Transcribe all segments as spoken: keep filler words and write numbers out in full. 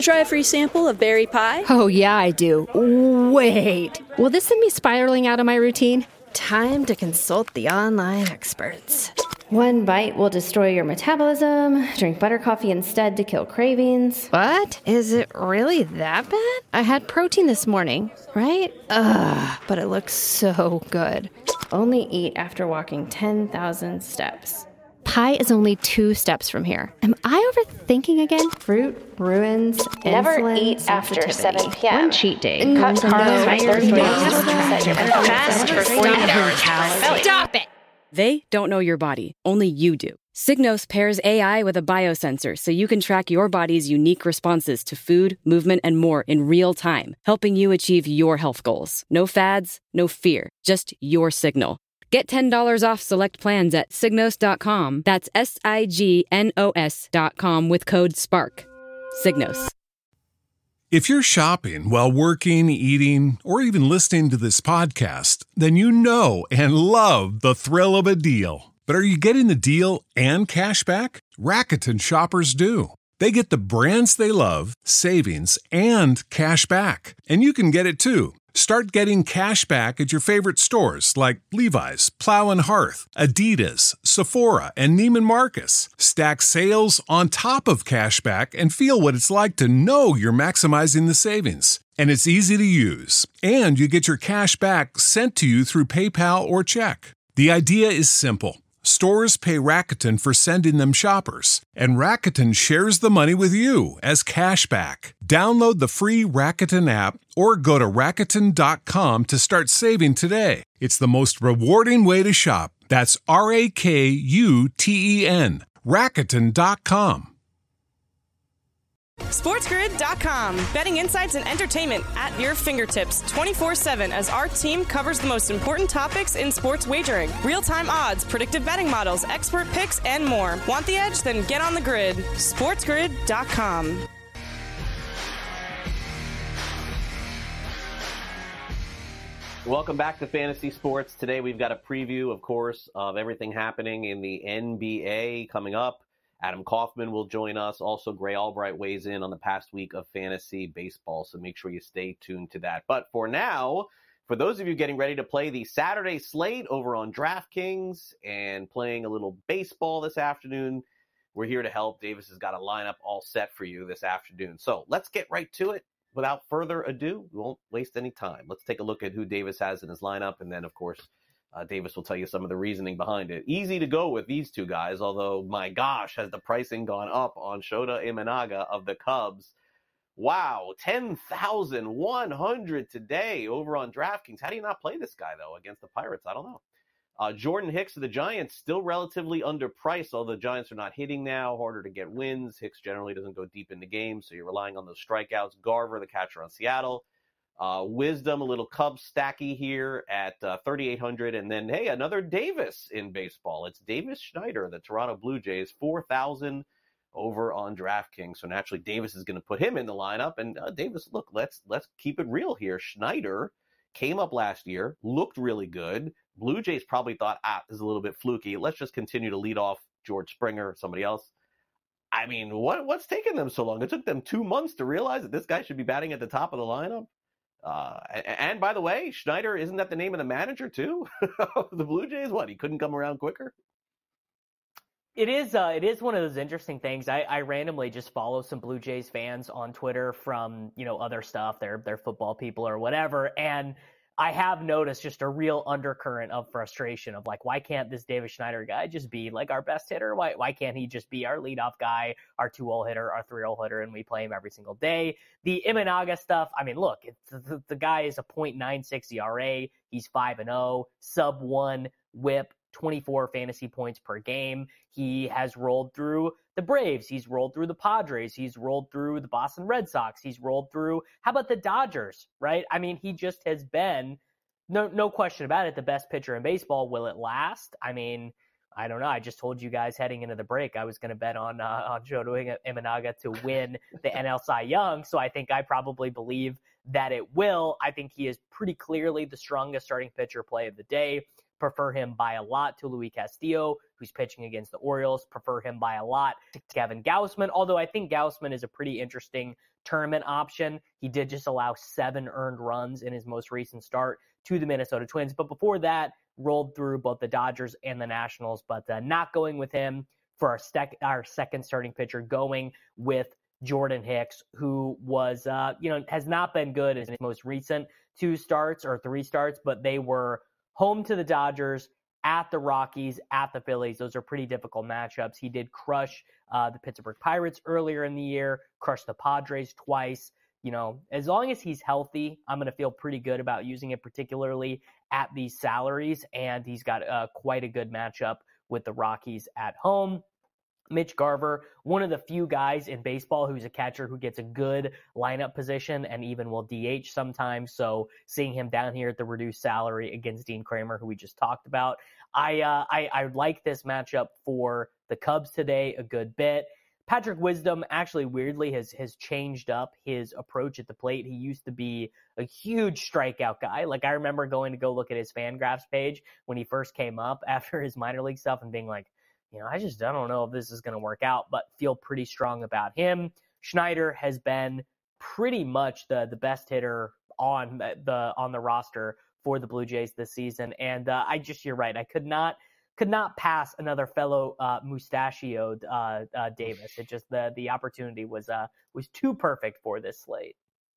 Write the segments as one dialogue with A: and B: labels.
A: Try a free sample of berry pie?
B: Oh, yeah, I do. Wait. Will this send me spiraling out of my routine?
C: Time to consult the online experts. One bite will destroy your metabolism. Drink butter coffee instead to kill cravings. What? Is it really that bad? I had protein this morning, right? Ugh, but it looks so good. Only eat after walking ten thousand steps.
B: Pie is only two steps from here. Am I overthinking again?
C: Fruit ruins
D: Never
C: insulin
D: eat after
C: sensitivity.
D: seven p.m.
C: One cheat day.
D: Cut
C: No,
D: carbs by
C: no,
D: thirty
C: no,
D: days.
C: no,
D: Fast for forty-eight hours.
B: Stop it!
E: They don't know your body, only you do. Signos pairs A I with a biosensor so you can track your body's unique responses to food, movement, and more in real time, helping you achieve your health goals. No fads, no fear, just your signal. Get ten dollars off select plans at signos dot com. That's S I G N O S dot com with code SPARK. Signos.
F: If you're shopping while working, eating, or even listening to this podcast, then you know and love the thrill of a deal. But are you getting the deal and cash back? Rakuten shoppers do. They get the brands they love, savings, and cash back. And you can get it too. Start getting cash back at your favorite stores like Levi's, Plow and Hearth, Adidas, Sephora, and Neiman Marcus. Stack sales on top of cash back and feel what it's like to know you're maximizing the savings. And it's easy to use. And you get your cash back sent to you through PayPal or check. The idea is simple. Stores pay Rakuten for sending them shoppers, and Rakuten shares the money with you as cash back. Download the free Rakuten app or go to Rakuten dot com to start saving today. It's the most rewarding way to shop. That's R A K U T E N. Rakuten dot com.
G: SportsGrid dot com. Betting insights and entertainment at your fingertips twenty-four seven as our team covers the most important topics in sports wagering. Real-time odds, predictive betting models, expert picks, and more. Want the edge? Then get on the grid. SportsGrid dot com.
H: Welcome back to Fantasy Sports. Today we've got a preview, of course, of everything happening in the N B A coming up. Adam Kaufman will join us. Also, Gray Albright weighs in on the past week of fantasy baseball, so make sure you stay tuned to that. But for now, for those of you getting ready to play the Saturday slate over on DraftKings and playing a little baseball this afternoon, we're here to help. Davis has got a lineup all set for you this afternoon. So let's get right to it. Without further ado, we won't waste any time. Let's take a look at who Davis has in his lineup, and then, of course, Uh, Davis will tell you some of the reasoning behind it. Easy to go with these two guys, although, my gosh, has the pricing gone up on Shota Imanaga of the Cubs. Wow, ten thousand one hundred today over on DraftKings. How do you not play this guy, though, against the Pirates? I don't know. Uh, Jordan Hicks of the Giants, still relatively underpriced, although the Giants are not hitting now, harder to get wins. Hicks generally doesn't go deep into games, so you're relying on those strikeouts. Garver, the catcher on Seattle. Uh, Wisdom, a little Cubs stacky here at uh, thirty-eight hundred. And then, hey, another Davis in baseball. It's Davis Schneider, the Toronto Blue Jays, four thousand over on DraftKings. So naturally, Davis is going to put him in the lineup. And uh, Davis, look, let's let's keep it real here. Schneider came up last year, looked really good. Blue Jays probably thought, ah, this is a little bit fluky. Let's just continue to lead off George Springer or somebody else. I mean, what what's taking them so long? It took them two months to realize that this guy should be batting at the top of the lineup. Uh, and, and by the way, Schneider, isn't that the name of the manager too? The Blue Jays, what? He couldn't come around quicker?
I: It is uh, it is one of those interesting things. I, I randomly just follow some Blue Jays fans on Twitter from, you know, other stuff, their their football people or whatever, and I have noticed just a real undercurrent of frustration of like, why can't this Davis Schneider guy just be like our best hitter? Why why can't he just be our leadoff guy, our two-hole hitter, our three-hole hitter, and we play him every single day? The Imanaga stuff, I mean, look, it's, the, the guy is a point nine six E R A. He's five and oh, sub one whip, twenty-four fantasy points per game. He has rolled through the Braves. He's rolled through the Padres. He's rolled through the Boston Red Sox. He's rolled through, how about the Dodgers, right? I mean, he just has been, no no question about it, the best pitcher in baseball. Will it last? I mean, I don't know. I just told you guys heading into the break I was going to bet on uh, on Shota Imanaga to win the N L Cy Young, so I think I probably believe that it will. I think he is pretty clearly the strongest starting pitcher play of the day. prefer him by a lot to Luis Castillo, who's pitching against the Orioles. Prefer him by a lot to Kevin Gausman, although I think Gausman is a pretty interesting tournament option. He did just allow seven earned runs in his most recent start to the Minnesota Twins. But before that, rolled through both the Dodgers and the Nationals, but uh, not going with him for our, sec- our second starting pitcher, going with Jordan Hicks, who was, uh, you know, has not been good in his most recent two starts or three starts, but they were home to the Dodgers, at the Rockies, at the Phillies. Those are pretty difficult matchups. He did crush uh, the Pittsburgh Pirates earlier in the year, crushed the Padres twice. You know, as long as he's healthy, I'm going to feel pretty good about using it, particularly at these salaries. And he's got uh, quite a good matchup with the Rockies at home. Mitch Garver, one of the few guys in baseball who's a catcher who gets a good lineup position and even will D H sometimes. So seeing him down here at the reduced salary against Dean Kramer, who we just talked about, I, uh, I, I like this matchup for the Cubs today a good bit. Patrick Wisdom actually weirdly has has changed up his approach at the plate. He used to be a huge strikeout guy. Like, I remember going to go look at his Fangraphs page when he first came up after his minor league stuff and being like, you know, I just I don't know if this is going to work out, but feel pretty strong about him. Schneider has been pretty much the the best hitter on the on the roster for the Blue Jays this season, and uh, I just you're right. I could not could not pass another fellow uh, mustachioed uh, uh, Davis. It just the the opportunity was uh was too perfect for this slate.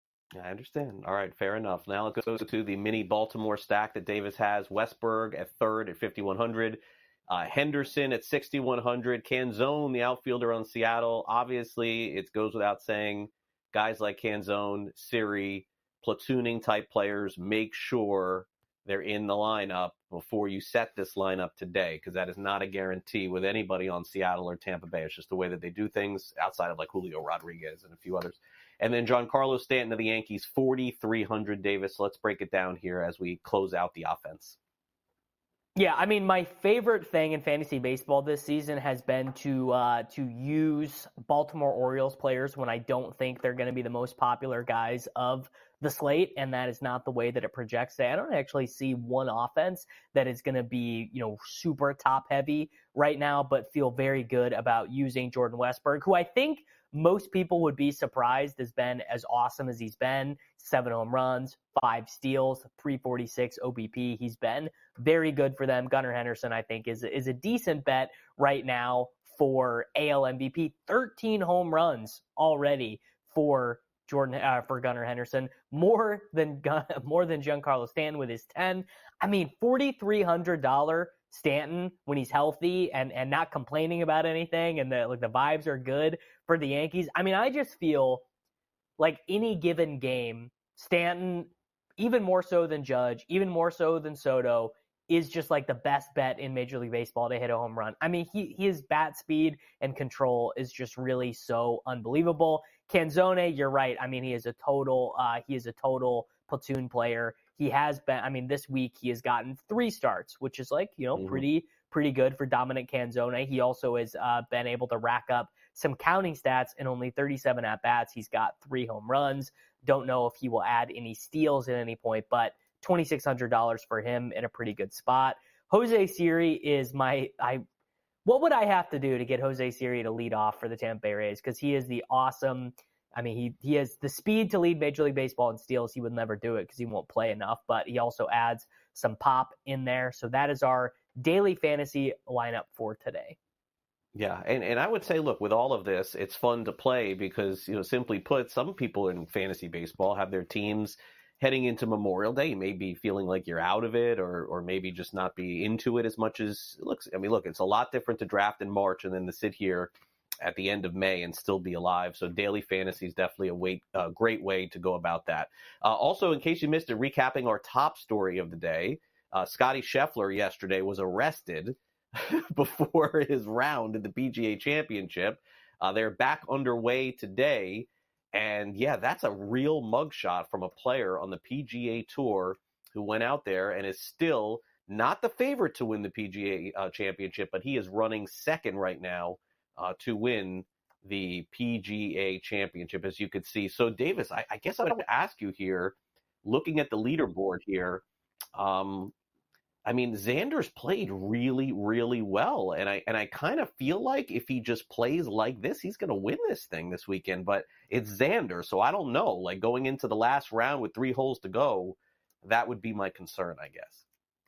H: I understand. All right, fair enough. Now let's go to the mini Baltimore stack that Davis has. Westberg at third at fifty-one hundred. Uh, Henderson at sixty-one hundred. Canzone, the outfielder on Seattle. Obviously, it goes without saying, guys like Canzone, Siri, platooning type players, make sure they're in the lineup before you set this lineup today, because that is not a guarantee with anybody on Seattle or Tampa Bay. It's just the way that they do things outside of like Julio Rodriguez and a few others. And then Giancarlo Stanton of the Yankees, forty-three hundred. Davis, let's break it down here as we close out the offense.
I: Yeah, I mean, my favorite thing in fantasy baseball this season has been to uh, to use Baltimore Orioles players when I don't think they're going to be the most popular guys of the slate, and that is not the way that it projects today. I don't actually see one offense that is going to be, you know, super top heavy right now, but feel very good about using Jordan Westberg, who I think most people would be surprised has been as awesome as he's been. Seven home runs, five steals, three forty-six O B P. He's been very good for them. Gunnar Henderson, I think, is, is a decent bet right now for A L M V P. thirteen home runs already for Jordan uh, for Gunnar Henderson, more than more than Giancarlo Stanton with his ten. I mean, forty-three hundred dollars Stanton when he's healthy and, and not complaining about anything, and the like the vibes are good for the Yankees. I mean, I just feel like any given game, Stanton, even more so than Judge, even more so than Soto, is just like the best bet in Major League Baseball to hit a home run. I mean, he his bat speed and control is just really so unbelievable. Canzone, you're right. I mean, he is a total uh, he is a total platoon player. He has been. I mean, this week he has gotten three starts, which is like you know mm-hmm. pretty pretty good for Dominic Canzone. He also has uh, been able to rack up some counting stats in only thirty-seven at bats. He's got three home runs. Don't know if he will add any steals at any point, but twenty-six hundred dollars for him in a pretty good spot. Jose Siri is my I. What would I have to do to get Jose Siri to lead off for the Tampa Bay Rays? Because he is the awesome. I mean, he he has the speed to lead Major League Baseball in steals. He would never do it because he won't play enough. But he also adds some pop in there. So that is our daily fantasy lineup for today.
H: Yeah, and, and I would say, look, with all of this, it's fun to play because, you know, simply put, some people in fantasy baseball have their teams heading into Memorial Day. You may be feeling like you're out of it or or maybe just not be into it as much as it looks. I mean, look, it's a lot different to draft in March and then to sit here at the end of May and still be alive. So daily fantasy is definitely a way, a great way to go about that. Uh, also, in case you missed it, recapping our top story of the day, uh, Scotty Scheffler yesterday was arrested before his round in the P G A Championship. Uh, they're back underway today. And yeah, that's a real mugshot from a player on the P G A Tour who went out there and is still not the favorite to win the P G A uh, Championship, but he is running second right now uh, to win the P G A Championship, as you could see. So, Davis, I, I guess I would ask you here, looking at the leaderboard here, um, I mean, Xander's played really, really well. And I and I kind of feel like if he just plays like this, he's going to win this thing this weekend. But it's Xander, so I don't know. Like, going into the last round with three holes to go, that would be my concern, I guess.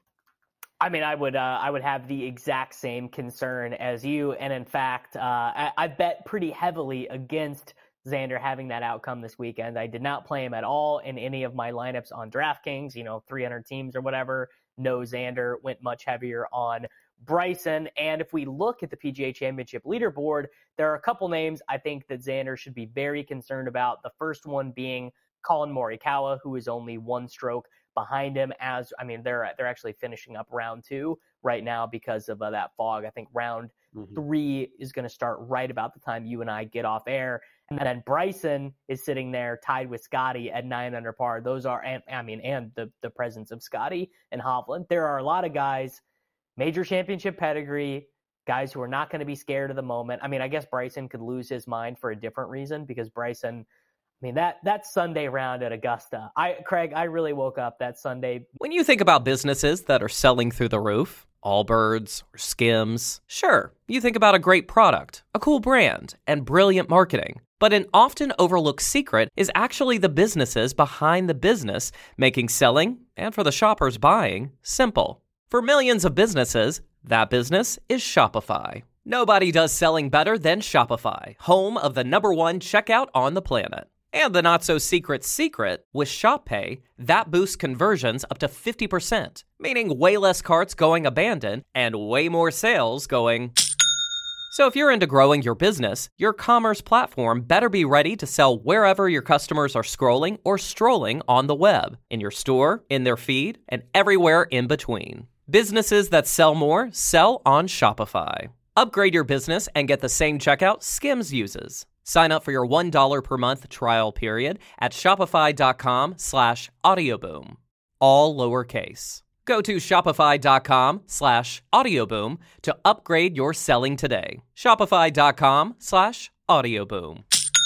I: I mean, I would uh, I would have the exact same concern as you. And in fact, uh, I, I bet pretty heavily against Xander having that outcome this weekend. I did not play him at all in any of my lineups on DraftKings, you know, three hundred teams or whatever. No Xander, went much heavier on Bryson. And if we look at the P G A Championship leaderboard, there are a couple names I think that Xander should be very concerned about. The first one being Colin Morikawa, who is only one stroke behind him. As I mean, they're they're actually finishing up round two right now because of uh, that fog. I think round mm-hmm. three is going to start right about the time you and I get off air. And then Bryson is sitting there tied with Scotty at nine under par. Those are, and, I mean, and the, the presence of Scotty and Hovland. There are a lot of guys, major championship pedigree, guys who are not going to be scared of the moment. I mean, I guess Bryson could lose his mind for a different reason because Bryson, I mean, that that Sunday round at Augusta, I Craig, I really woke up that Sunday.
J: When you think about businesses that are selling through the roof, Allbirds or Skims, sure, you think about a great product, a cool brand, and brilliant marketing. But an often overlooked secret is actually the businesses behind the business, making selling, and for the shoppers buying, simple. For millions of businesses, that business is Shopify. Nobody does selling better than Shopify, home of the number one checkout on the planet. And the not-so-secret secret, with ShopPay, that boosts conversions up to fifty percent, meaning way less carts going abandoned and way more sales going... So if you're into growing your business, your commerce platform better be ready to sell wherever your customers are scrolling or strolling on the web, in your store, in their feed, and everywhere in between. Businesses that sell more sell on Shopify. Upgrade your business and get the same checkout Skims uses. Sign up for your one dollar per month trial period at shopify.com slash audioboom. All lowercase. Go to shopify.com slash audioboom to upgrade your selling today. Shopify.com slash audioboom.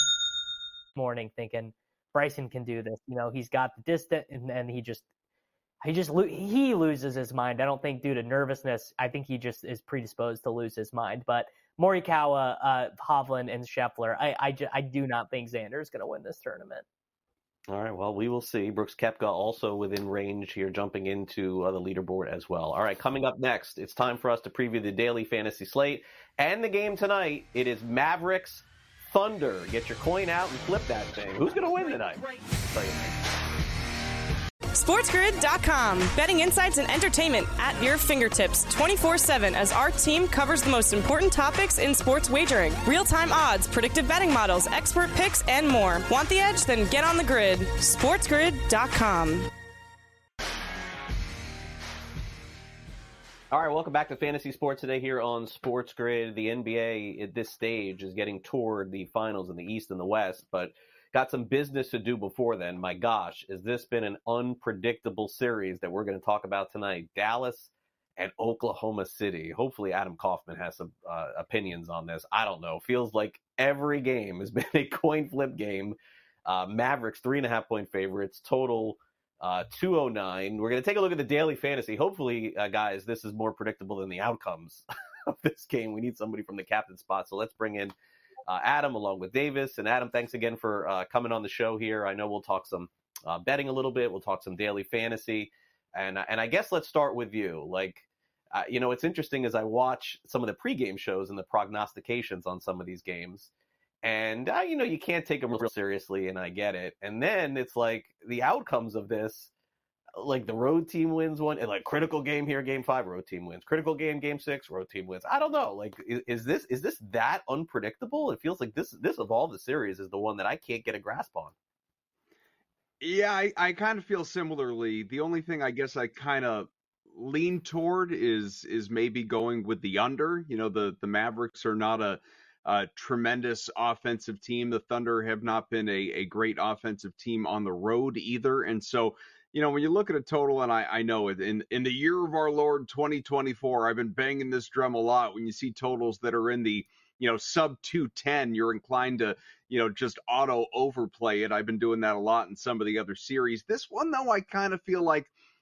I: Morning thinking Bryson can do this. You know, he's got the distance and then he just, he just, lo- he loses his mind. I don't think due to nervousness. I think he just is predisposed to lose his mind. But Morikawa, uh, Hovland, and Scheffler, I, I, ju- I do not think Xander is going to win this tournament.
H: All right, well, we will see. Brooks Koepka also within range here, jumping into uh, the leaderboard as well. All right, coming up next, it's time for us to preview the daily fantasy slate and the game tonight. It is Mavericks Thunder. Get your coin out and flip that thing. Who's going to win tonight? Tell you.
G: SportsGrid dot com. Betting insights and entertainment at your fingertips twenty-four seven as our team covers the most important topics in sports wagering. Real-time odds, predictive betting models, expert picks, and more. Want the edge? Then get on the grid. SportsGrid dot com.
H: All right, welcome back to Fantasy Sports today here on Sports Grid. The N B A at this stage is getting toward the finals in the East and the West, but got some business to do before then. My gosh, has this been an unpredictable series that we're going to talk about tonight? Dallas and Oklahoma City. Hopefully Adam Kaufman has some uh, opinions on this. I don't know. Feels like every game has been a coin flip game. Uh, Mavericks, three and a half point favorites, total uh, two oh nine. We're going to take a look at the daily fantasy. Hopefully, uh, guys, this is more predictable than the outcomes of this game. We need somebody from the captain spot. So let's bring in Uh, Adam along with Davis. And Adam, thanks again for uh, coming on the show here. I know we'll talk some uh, betting a little bit. We'll talk some daily fantasy. And and I guess let's start with you. Like, uh, you know, it's interesting as I watch some of the pregame shows and the prognostications on some of these games. And, uh, you know, you can't take them real seriously, and I get it. And then it's like the outcomes of this, like the road team wins one, and like critical game here, game five, road team wins. Critical game, game six, road team wins. I don't know. Like, is, is this is this that unpredictable? It feels like this this of all the series is the one that I can't get a grasp on.
K: Yeah, I, I kind of feel similarly. The only thing I guess I kind of lean toward is is maybe going with the under. You know, the the Mavericks are not a, a tremendous offensive team. The Thunder have not been a, a great offensive team on the road either, and so. You know, when you look at a total, and I, I know it, in, in the year of our Lord twenty twenty-four, I've been banging this drum a lot. When you see totals that are in the, you know, sub two ten, you're inclined to, you know, just auto overplay it. I've been doing that a lot in some of the other series. This one, though, I kind of feel like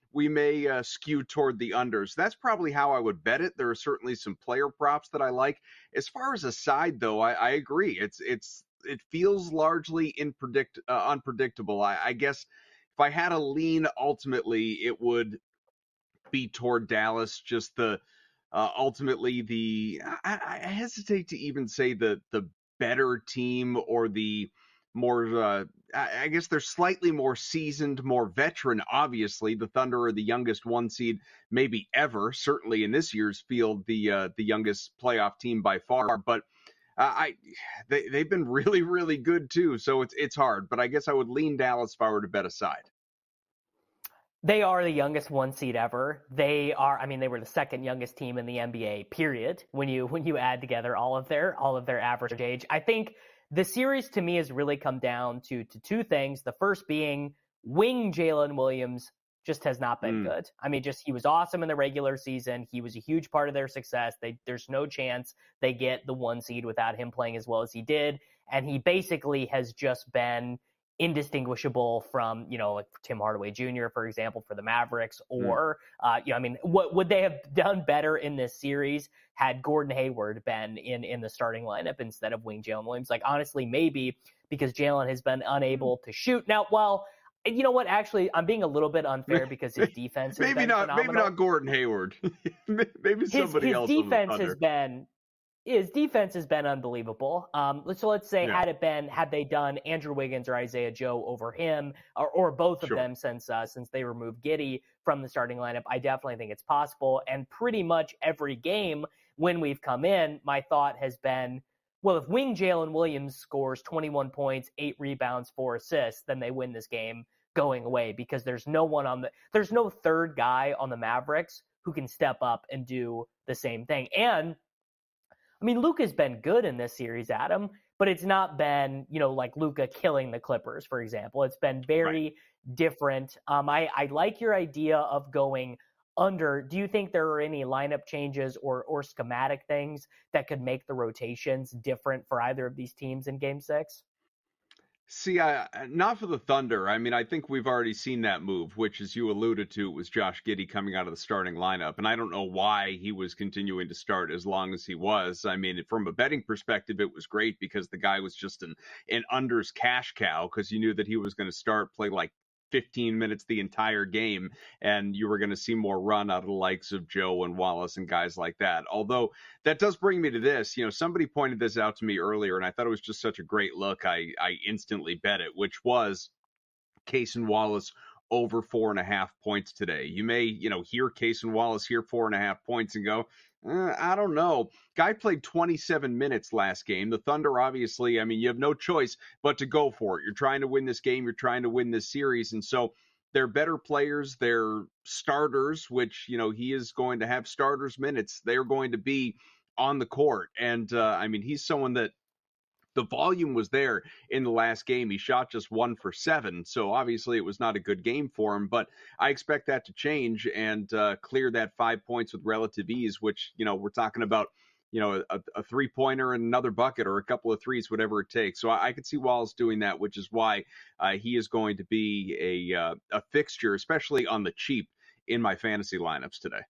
K: we may uh, skew toward the unders. That's probably how I would bet it. There are certainly some player props that I like. As far as a side, though, I, I agree. It's it's it feels largely impredict uh, unpredictable. I, I guess if I had a lean, ultimately it would be toward Dallas. Just the uh, ultimately the I, I hesitate to even say the the better team or the more uh, I guess they're slightly more seasoned, more veteran. Obviously, the Thunder are the youngest one seed maybe ever. Certainly in this year's field, the uh, the youngest playoff team by far. But uh, I they they've been really really good too. So it's it's hard. But I guess I would lean Dallas if I were to bet a side.
I: They are the youngest one seed ever. They are, I mean, they were the second youngest team in the N B A, period. When you when you add together all of their all of their average age, I think the series to me has really come down to to two things. The first being wing Jalen Williams just has not been mm. good. I mean, just he was awesome in the regular season. He was a huge part of their success. They, there's no chance they get the one seed without him playing as well as he did. And he basically has just been indistinguishable from, you know, like Tim Hardaway Junior, for example, for the Mavericks, or, mm. uh, you know, I mean, what would they have done better in this series had Gordon Hayward been in, in the starting lineup instead of wing Jalen Williams? Like, honestly, maybe, because Jalen has been unable to shoot. Now, while, you know what, actually, I'm being a little bit unfair because his defense has
K: maybe
I: been
K: not,
I: phenomenal.
K: Maybe not Gordon Hayward. Maybe somebody
I: his, his
K: else.
I: His defense has been His defense has been unbelievable. Um, so let's say yeah. had it been, had they done Andrew Wiggins or Isaiah Joe over him, or, or both of
K: sure.
I: them since uh, since they removed Giddey from the starting lineup, I definitely think it's possible. And pretty much every game when we've come in, my thought has been, well, if wing Jalen Williams scores twenty-one points, eight rebounds, four assists, then they win this game going away, because there's no one on the, there's no third guy on the Mavericks who can step up and do the same thing. And I mean, Luka's been good in this series, Adam, but it's not been, you know, like Luka killing the Clippers, for example. It's been very right. different. Um, I, I like your idea of going under. Do you think there are any lineup changes or or schematic things that could make the rotations different for either of these teams in Game Six?
K: See, I, not for the Thunder. I mean, I think we've already seen that move, which, as you alluded to, was Josh Giddey coming out of the starting lineup. And I don't know why he was continuing to start as long as he was. I mean, from a betting perspective, it was great because the guy was just an, an unders cash cow, because you knew that he was going to start, play like fifteen minutes the entire game, and you were going to see more run out of the likes of Joe and Wallace and guys like that. Although that does bring me to this, you know, somebody pointed this out to me earlier, and I thought it was just such a great look. I, I instantly bet it, which was Cason Wallace over four and a half points today. You may, you know, hear Cason Wallace hear four and a half points and go, Uh, I don't know. Guy played twenty-seven minutes last game. The Thunder, obviously, I mean, you have no choice but to go for it. You're trying to win this game. You're trying to win this series. And so they're better players. They're starters, which, you know, he is going to have starters minutes. They're going to be on the court. And, uh, I mean, he's someone that the volume was there in the last game. He shot just one for seven. So obviously it was not a good game for him, but I expect that to change and uh, clear that five points with relative ease, which, you know, we're talking about, you know, a, a three pointer and another bucket or a couple of threes, whatever it takes. So I, I could see Wallace doing that, which is why uh, he is going to be a, uh, a fixture, especially on the cheap in my fantasy lineups today.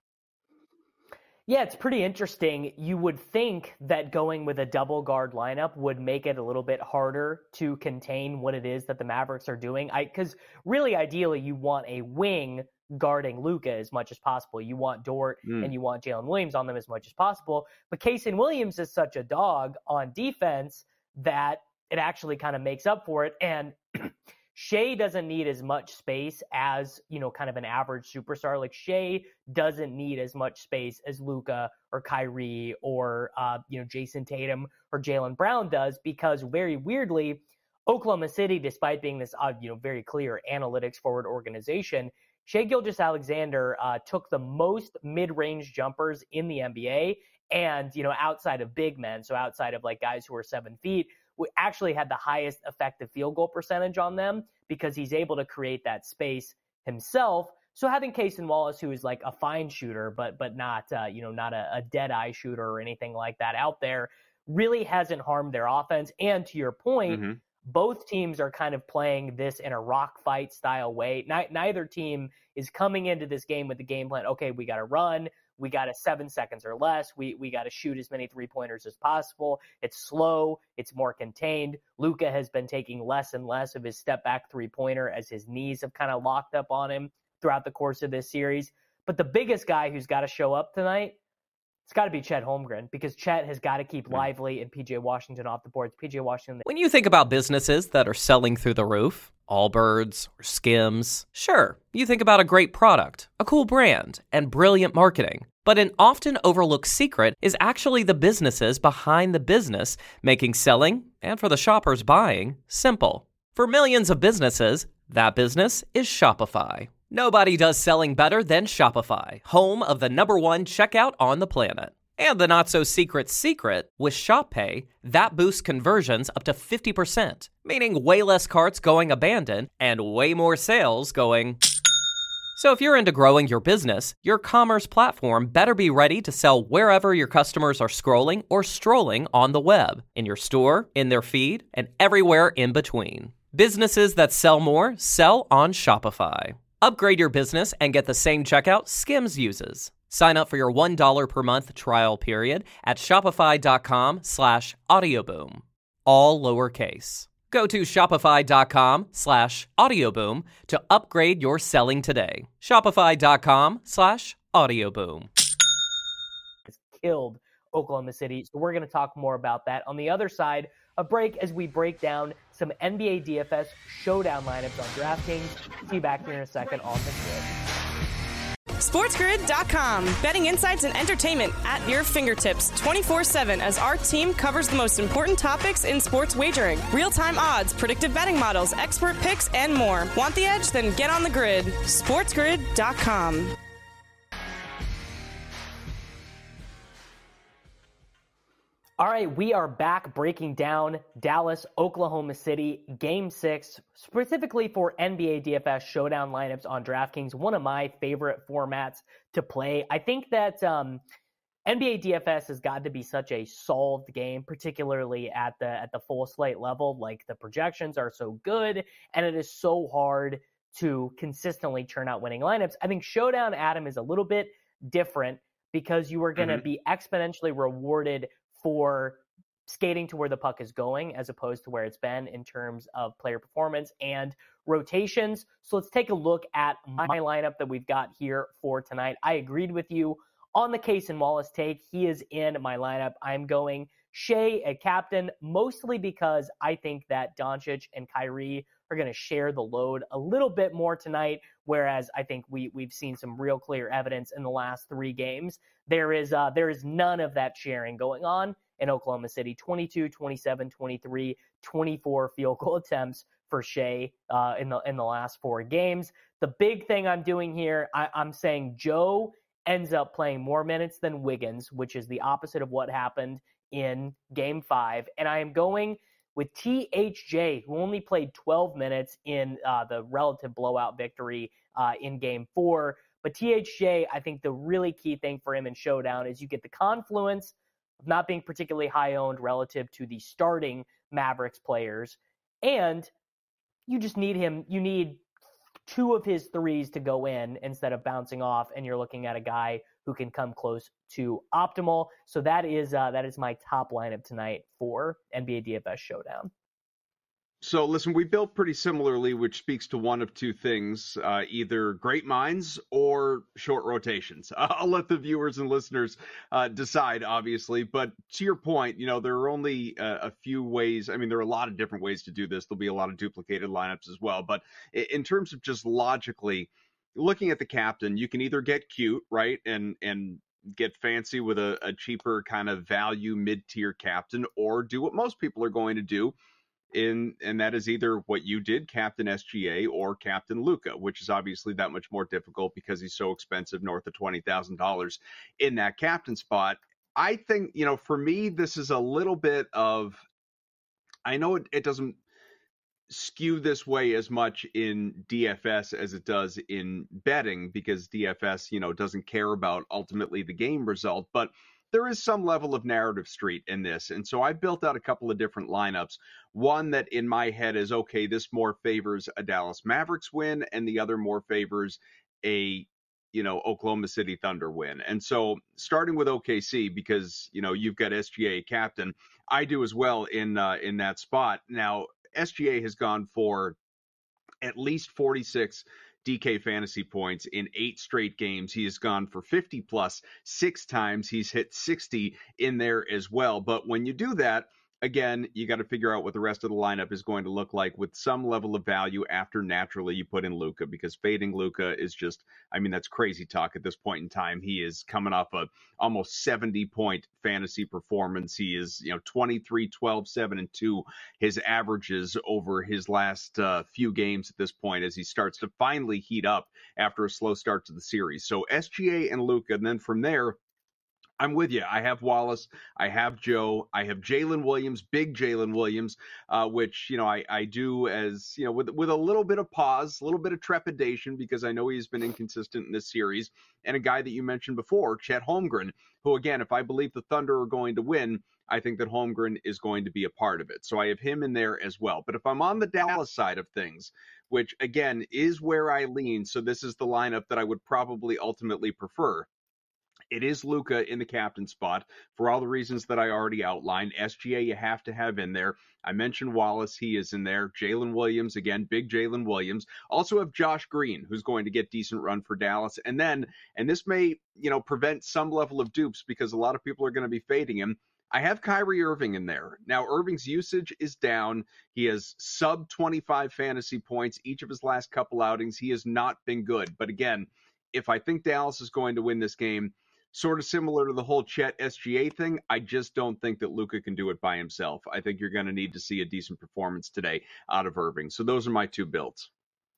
I: Yeah, it's pretty interesting. You would think that going with a double guard lineup would make it a little bit harder to contain what it is that the Mavericks are doing. I because really, ideally, you want a wing guarding Luka as much as possible. You want Dort mm. and you want Jalen Williams on them as much as possible. But Cason Williams is such a dog on defense that it actually kind of makes up for it. And Shea doesn't need as much space as, you know, kind of an average superstar. Like Shea doesn't need as much space as Luka or Kyrie or, uh, you know, Jason Tatum or Jaylen Brown does, because very weirdly, Oklahoma City, despite being this, uh, you know, very clear analytics forward organization, Shai Gilgeous-Alexander uh, took the most mid-range jumpers in the N B A, and, you know, outside of big men, so outside of like guys who are seven feet, we actually had the highest effective field goal percentage on them, because he's able to create that space himself. So having Cason Wallace, who is like a fine shooter, but but not uh, you know not a, a dead eye shooter or anything like that out there, really hasn't harmed their offense. And to your point, mm-hmm. both teams are kind of playing this in a rock fight style way. Ni- neither team is coming into this game with the game plan, okay, we got to run, we got to seven seconds or less, we we got to shoot as many three-pointers as possible. It's slow, it's more contained. Luka has been taking less and less of his step-back three-pointer as his knees have kind of locked up on him throughout the course of this series. But the biggest guy who's got to show up tonight, it's got to be Chet Holmgren, because Chet has got to keep Lively and P J Washington off the boards. P J Washington.
J: When you think about businesses that are selling through the roof, Allbirds or Skims, sure, you think about a great product, a cool brand, and brilliant marketing. But an often overlooked secret is actually the businesses behind the business, making selling, and for the shoppers buying, simple. For millions of businesses, that business is Shopify. Nobody does selling better than Shopify, home of the number one checkout on the planet. And the not-so-secret secret, with Shop Pay, that boosts conversions up to fifty percent, meaning way less carts going abandoned and way more sales going... So if you're into growing your business, your commerce platform better be ready to sell wherever your customers are scrolling or strolling on the web, in your store, in their feed, and everywhere in between. Businesses that sell more sell on Shopify. Upgrade your business and get the same checkout Skims uses. Sign up for your one dollar per month trial period at shopify.com slash audioboom. All lowercase. Go to shopify.com slash audioboom to upgrade your selling today. Shopify.com slash audioboom.
I: Killed Oklahoma City. So we're going to talk more about that on the other side. A break as we break down some N B A D F S showdown lineups on DraftKings. See you back here in a second on the grid.
G: SportsGrid dot com. Betting insights and entertainment at your fingertips twenty-four seven as our team covers the most important topics in sports wagering. Real-time odds, predictive betting models, expert picks, and more. Want the edge? Then get on the grid. SportsGrid dot com.
I: All right, we are back breaking down Dallas, Oklahoma City, Game six, specifically for N B A D F S showdown lineups on DraftKings, one of my favorite formats to play. I think that um, N B A D F S has got to be such a solved game, particularly at the at the full slate level. Like, the projections are so good, and it is so hard to consistently churn out winning lineups. I think Showdown, Adam, is a little bit different because you are going to mm-hmm. be exponentially rewarded for skating to where the puck is going as opposed to where it's been in terms of player performance and rotations. So let's take a look at my lineup that we've got here for tonight. I agreed with you on the Case and Wallace take. He is in my lineup. I'm going Shea at captain, mostly because I think that Doncic and Kyrie are going to share the load a little bit more tonight, whereas I think we, we've seen some real clear evidence in the last three games. There is uh, there is none of that sharing going on in Oklahoma City. twenty-two, twenty-seven, twenty-three, twenty-four field goal attempts for Shea uh, in the in the last four games. The big thing I'm doing here, I, I'm saying Joe ends up playing more minutes than Wiggins, which is the opposite of what happened in Game five. And I am going with T H J, who only played twelve minutes in uh, the relative blowout victory uh, in Game four. But T H J, I think the really key thing for him in Showdown is you get the confluence of not being particularly high-owned relative to the starting Mavericks players, and you just need him, you need two of his threes to go in instead of bouncing off, and you're looking at a guy who can come close to optimal. So that is uh, that is my top lineup tonight for N B A D F S Showdown.
K: So listen, we built pretty similarly, which speaks to one of two things, uh, either great minds or short rotations. I'll let the viewers and listeners uh, decide, obviously. But to your point, you know, there are only a, a few ways. I mean, there are a lot of different ways to do this. There'll be a lot of duplicated lineups as well. But in terms of just logically looking at the captain, you can either get cute, right, and and get fancy with a, a cheaper kind of value mid-tier captain, or do what most people are going to do, in and that is either what you did, Captain S G A, or Captain Luka, which is obviously that much more difficult because he's so expensive, north of twenty thousand dollars in that captain spot. I think, you know, for me, this is a little bit of, I know it, it doesn't skew this way as much in D F S as it does in betting, because D F S, you know, doesn't care about ultimately the game result. But there is some level of narrative street in this. And so I built out a couple of different lineups. One that in my head is, okay, this more favors a Dallas Mavericks win, and the other more favors a, you know, Oklahoma City Thunder win. And so starting with O K C, because, you know, you've got S G A captain, I do as well in uh, in that spot. Now, S G A has gone for at least forty-six D K fantasy points in eight straight games. He has gone for fifty plus six times. He's hit sixty in there as well. But when you do that, again, you got to figure out what the rest of the lineup is going to look like with some level of value after naturally you put in Luka, because fading Luka is just, I mean, that's crazy talk at this point in time. He is coming off a almost seventy point fantasy performance. He is, you know, twenty-three, twelve, seven, and two, his averages over his last uh, few games at this point as he starts to finally heat up after a slow start to the series. So S G A and Luka, and then from there, I'm with you. I have Wallace. I have Joe. I have Jalen Williams, big Jalen Williams, uh, which, you know, I, I do as, you know, with with a little bit of pause, a little bit of trepidation, because I know he's been inconsistent in this series. And a guy that you mentioned before, Chet Holmgren, who, again, if I believe the Thunder are going to win, I think that Holmgren is going to be a part of it. So I have him in there as well. But if I'm on the Dallas side of things, which, again, is where I lean, so this is the lineup that I would probably ultimately prefer. It is Luka in the captain spot for all the reasons that I already outlined. S G A you have to have in there. I mentioned Wallace. He is in there. Jalen Williams, again, big Jalen Williams. Also have Josh Green, who's going to get decent run for Dallas. And then, and this may, you know, prevent some level of dupes because a lot of people are going to be fading him, I have Kyrie Irving in there. Now, Irving's usage is down. He has sub twenty-five fantasy points each of his last couple outings. He has not been good. But again, if I think Dallas is going to win this game, sort of similar to the whole Chet S G A thing, I just don't think that Luka can do it by himself. I think you're going to need to see a decent performance today out of Irving. So those are my two builds.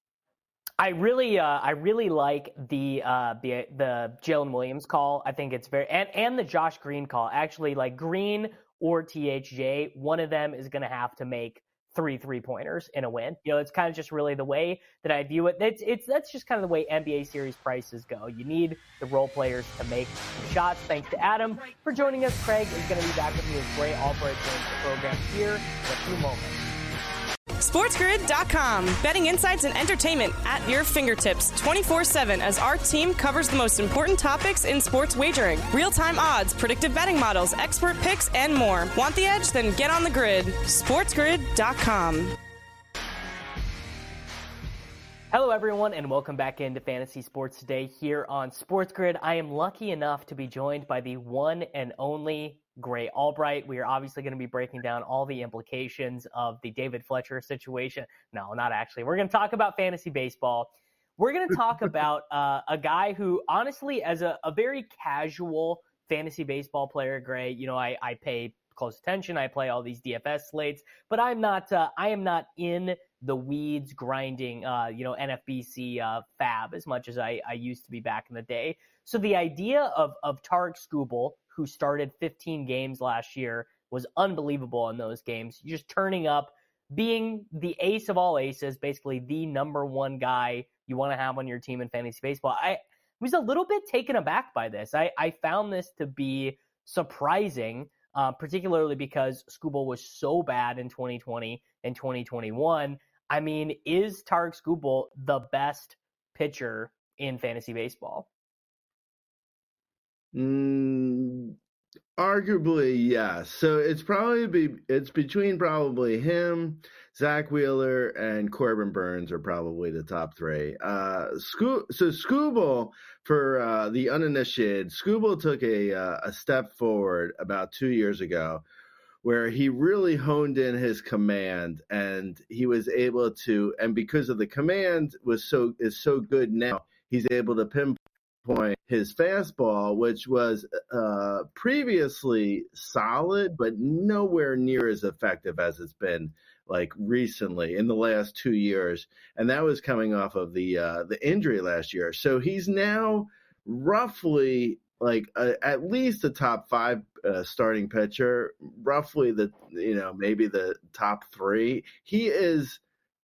I: I really, uh, I really like the uh, the the Jalen Williams call. I think it's very and and the Josh Green call. Actually, like Green or T H J, one of them is going to have to make three three pointers in a win. You know, it's kind of just really the way that I view it. It's it's that's just kind of the way N B A series prices go. You need the role players to make the shots. Thanks to Adam for joining us. Craig is going to be back with you as Gray Albright joins the program here in a few moments.
G: SportsGrid dot com. Betting insights and entertainment at your fingertips twenty-four seven as our team covers the most important topics in sports wagering. Real-time odds, predictive betting models, expert picks, and more. Want the edge? Then get on the grid. SportsGrid dot com.
I: Hello, everyone, and welcome back into Fantasy Sports Today here on SportsGrid. I am lucky enough to be joined by the one and only Gray Albright. We are obviously going to be breaking down all the implications of the David Fletcher situation. No, not actually. We're going to talk about fantasy baseball. We're going to talk about uh, a guy who, honestly, as a, a very casual fantasy baseball player, Gray, you know, I, I pay close attention. I play all these D F S slates, but I'm not. Uh, I am not in the weeds grinding, uh, you know, N F B C uh, fab as much as I, I used to be back in the day. So the idea of of Tarik Skubal, who started fifteen games last year, was unbelievable in those games. Just turning up, being the ace of all aces, basically the number one guy you want to have on your team in fantasy baseball. I was a little bit taken aback by this. I, I found this to be surprising, uh, particularly because Skubal was so bad in twenty twenty and twenty twenty-one. I mean, is Tarik Skubal the best pitcher in fantasy baseball?
L: Mm, arguably, yes. So it's probably be it's between probably him, Zach Wheeler, and Corbin Burns are probably the top three. Uh, Sco- so Skubal, for uh, the uninitiated, Skubal took a uh, a step forward about two years ago, where he really honed in his command, and he was able to, and because of the command was so is so good now, he's able to pinpoint point his fastball, which was uh, previously solid, but nowhere near as effective as it's been like recently in the last two years. And that was coming off of the uh, the injury last year. So he's now roughly like a, at least a top five uh, starting pitcher, roughly the, you know, maybe the top three. He is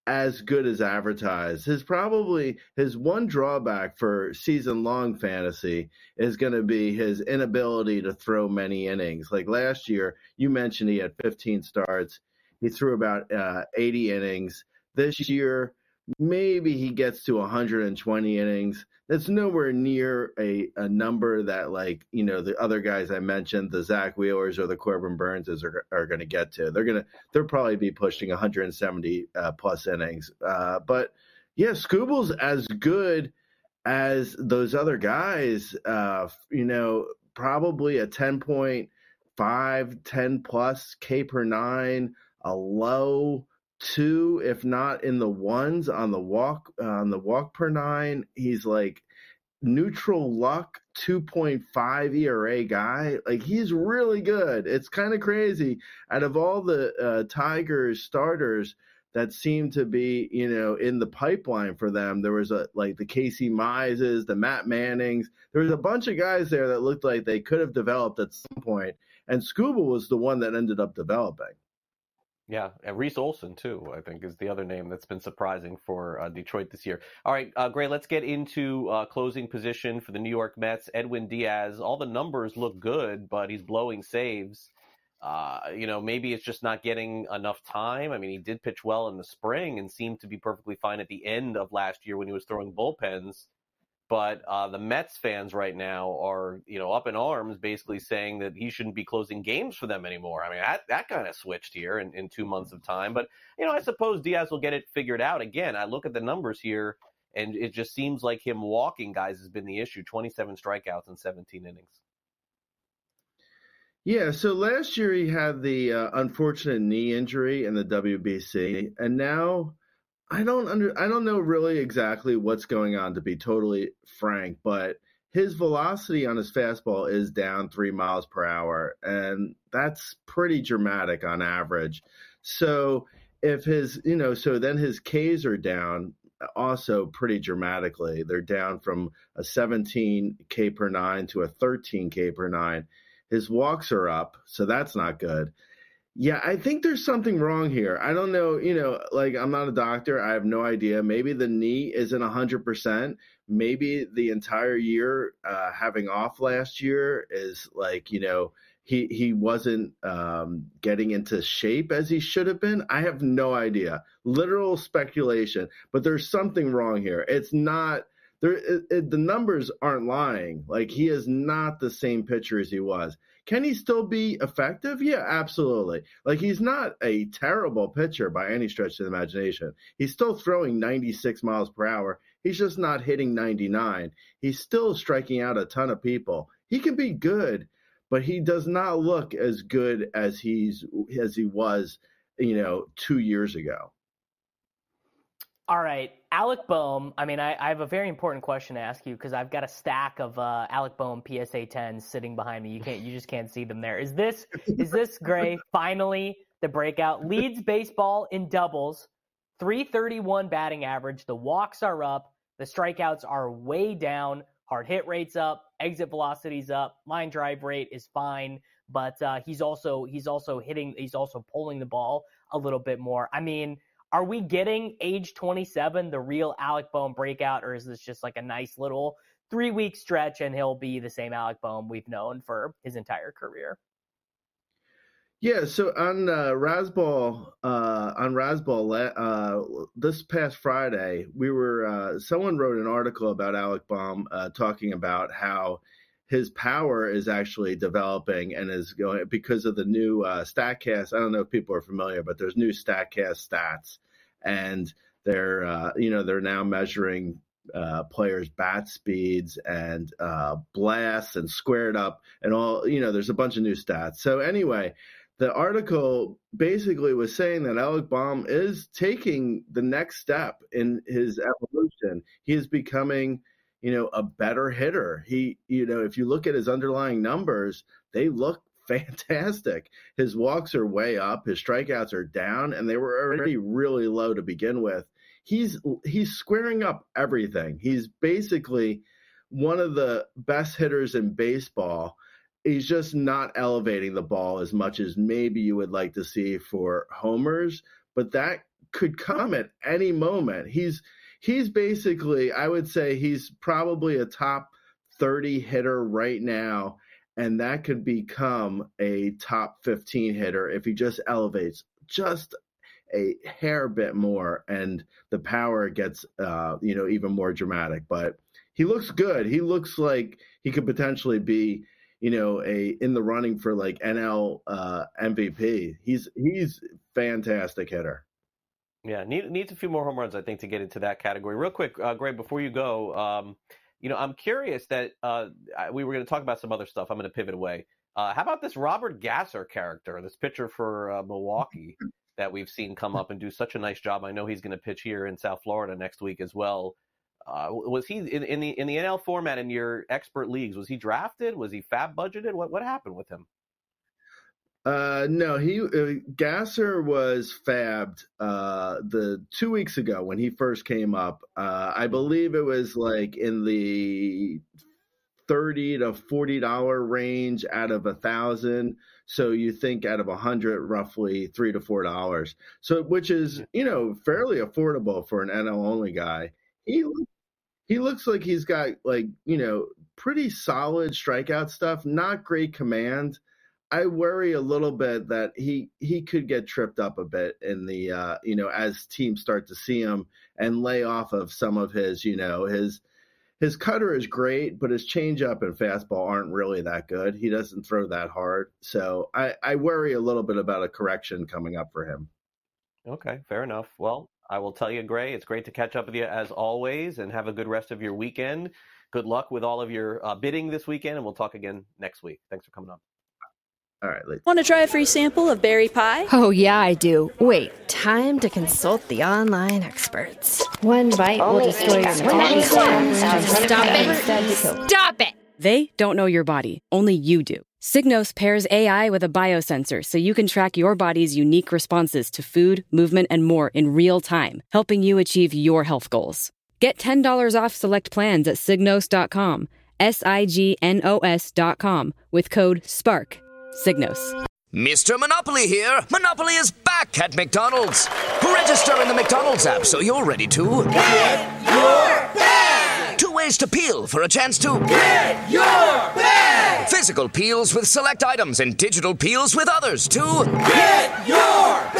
L: as good as advertised. His probably his one drawback for season-long fantasy is going to be his inability to throw many innings. Like last year, you mentioned he had fifteen starts. He threw about uh, eighty innings. This year, maybe he gets to one hundred twenty innings. That's nowhere near a, a number that, like, you know, the other guys I mentioned, the Zach Wheelers or the Corbin Burnses are, are going to get to. They're going to, they'll probably be pushing one hundred seventy uh, plus innings. Uh, but yeah, Skubal's as good as those other guys, uh, you know, probably a ten point five, ten plus K per nine, a low two, if not in the ones on the walk uh, on the walk per nine. He's like neutral luck two point five E R A guy. Like, he's really good. It's kind of crazy. Out of all the uh, Tigers starters that seem to be, you know, in the pipeline for them, there was a like the Casey Mizes, the Matt Mannings. There was a bunch of guys there that looked like they could have developed at some point, and Skubal was the one that ended up developing.
H: Yeah, and Reese Olson, too, I think, is the other name that's been surprising for uh, Detroit this year. All right, uh, Gray, let's get into uh, closing position for the New York Mets. Edwin Diaz, all the numbers look good, but he's blowing saves. Uh, you know, maybe it's just not getting enough time. I mean, he did pitch well in the spring and seemed to be perfectly fine at the end of last year when he was throwing bullpens. But uh, the Mets fans right now are, you know, up in arms, basically saying that he shouldn't be closing games for them anymore. I mean, that, that kind of switched here in, in two months of time. But, you know, I suppose Diaz will get it figured out. Again, I look at the numbers here, and it just seems like him walking guys has been the issue. twenty-seven strikeouts in seventeen innings.
L: Yeah, so last year he had the uh, unfortunate knee injury in the W B C, and now I don't under I don't know really exactly what's going on, to be totally frank, but his velocity on his fastball is down three miles per hour, and that's pretty dramatic on average. So if his, you know, so then his Ks are down also pretty dramatically. They're down from a seventeen K per nine to a thirteen K per nine. His walks are up, so that's not good. Yeah, I think there's something wrong here. I don't know, you know, like, I'm not a doctor. I have no idea. Maybe the knee isn't one hundred percent. Maybe the entire year uh, having off last year is like, you know, he he wasn't um, getting into shape as he should have been. I have no idea. Literal speculation. But there's something wrong here. It's not – there. It, it, the numbers aren't lying. Like, he is not the same pitcher as he was. Can he still be effective? Yeah, absolutely. Like, he's not a terrible pitcher by any stretch of the imagination. He's still throwing ninety-six miles per hour. He's just not hitting ninety-nine. He's still striking out a ton of people. He can be good, but he does not look as good as he's as he was, you know, two years ago.
I: All right, Alec Bohm. I mean, I, I have a very important question to ask you because I've got a stack of uh, Alec Bohm P S A tens sitting behind me. You can't, you just can't see them there. Is this, is this Gray finally the breakout? Leads baseball in doubles, three thirty-one batting average. The walks are up, the strikeouts are way down. Hard hit rate's up, exit velocity's up, line drive rate is fine, but uh, he's also he's also hitting, he's also pulling the ball a little bit more. I mean. Are we getting age twenty-seven, the real Alec Bohm breakout, or is this just like a nice little three-week stretch and he'll be the same Alec Bohm we've known for his entire career?
L: Yeah, so on uh, Razzball, uh, on Razzball, uh, this past Friday, we were uh, someone wrote an article about Alec Bohm uh, talking about how his power is actually developing and is going because of the new uh, StatCast. I don't know if people are familiar, but there's new StatCast stats, and they're uh, you know they're now measuring uh, players' bat speeds and uh, blasts and squared up and all. You know, there's a bunch of new stats. So anyway, the article basically was saying that Alec Bohm is taking the next step in his evolution. He is becoming, you know, a better hitter. He, you know, if you look at his underlying numbers, they look fantastic. His walks are way up, his strikeouts are down, and they were already really low to begin with. He's he's squaring up everything. He's basically one of the best hitters in baseball. He's just not elevating the ball as much as maybe you would like to see for homers, but that could come at any moment. He's he's basically, I would say he's probably a top thirty hitter right now, and that could become a top fifteen hitter if he just elevates just a hair bit more and the power gets uh, you know, even more dramatic. But he looks good. He looks like he could potentially be, you know, a in the running for like N L uh, M V P. He's he's fantastic hitter.
H: Yeah, need, needs a few more home runs, I think, to get into that category. Real quick, uh, Greg, before you go, um, you know, I'm curious that uh, we were going to talk about some other stuff. I'm going to pivot away. Uh, how about this Robert Gasser character, this pitcher for uh, Milwaukee that we've seen come up and do such a nice job? I know he's going to pitch here in South Florida next week as well. Uh, was he in, in the in the N L format in your expert leagues? Was he drafted? Was he fab budgeted? What what happened with him?
L: Uh, no, he uh, Gasser was fabbed uh, the two weeks ago when he first came up. Uh, I believe it was like in the thirty to forty dollar range out of a thousand. So you think out of a hundred, roughly three to four dollars. So which is, you know, fairly affordable for an N L only guy. He he looks like he's got, like, you know, pretty solid strikeout stuff. Not great command. I worry a little bit that he he could get tripped up a bit in the uh, you know, as teams start to see him and lay off of some of his, you know, his his cutter is great, but his changeup and fastball aren't really that good. He doesn't throw that hard, so I, I worry a little bit about a correction coming up for him.
H: Okay, fair enough. Well, I will tell you, Gray, it's great to catch up with you as always, and have a good rest of your weekend. Good luck with all of your uh, bidding this weekend, and we'll talk again next week. Thanks for coming on.
L: All right, let's...
A: Want to try a free sample of berry pie?
B: Oh, yeah, I do. Wait.
C: Time to consult the online experts. One bite will destroy your metabolism.
B: Stop it. Stop it.
E: They don't know your body. Only you do. Signos pairs A I with a biosensor so you can track your body's unique responses to food, movement, and more in real time, helping you achieve your health goals. Get ten dollars off select plans at signos dot com, S I G N O S dot com, with code SPARK. Signos.
M: Mister Monopoly here. Monopoly is back at McDonald's. Register in the McDonald's app so you're ready to get your bag. Two ways to peel for a chance to get your bag. Physical peels with select items and digital peels with others to get your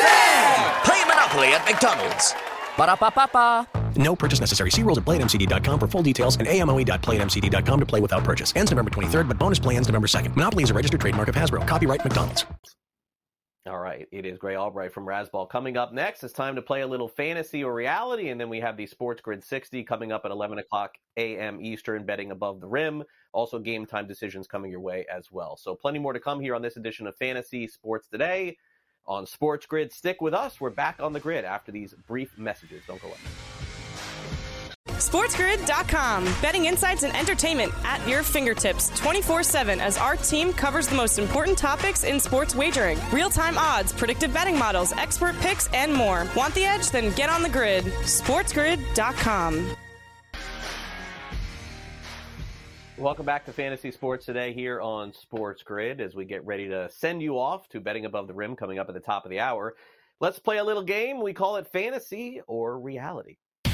M: bag. Play Monopoly at McDonald's. Ba-da-ba-ba-ba.
N: No purchase necessary. See rules at play at m c d dot com for full details and a m o e dot play at m c d dot com to play without purchase. Ends November twenty-third, but bonus play ends November second. Monopoly is a registered trademark of Hasbro. Copyright McDonald's.
H: All right. It is Gray Albright from Razzball. Coming up next, it's time to play a little fantasy or reality, and then we have the Sports Grid sixty coming up at eleven o'clock a.m. Eastern, betting above the rim. Also, game time decisions coming your way as well. So plenty more to come here on this edition of Fantasy Sports Today on Sports Grid. Stick with us. We're back on the grid after these brief messages. Don't go away.
G: sports grid dot com. Betting insights and entertainment at your fingertips twenty-four seven as our team covers the most important topics in sports wagering. Real-time odds, predictive betting models, expert picks, and more. Want the edge? Then get on the grid. sports grid dot com.
H: Welcome back to Fantasy Sports Today here on Sports Grid as we get ready to send you off to Betting Above the Rim coming up at the top of the hour. Let's play a little game. We call it Fantasy or Reality.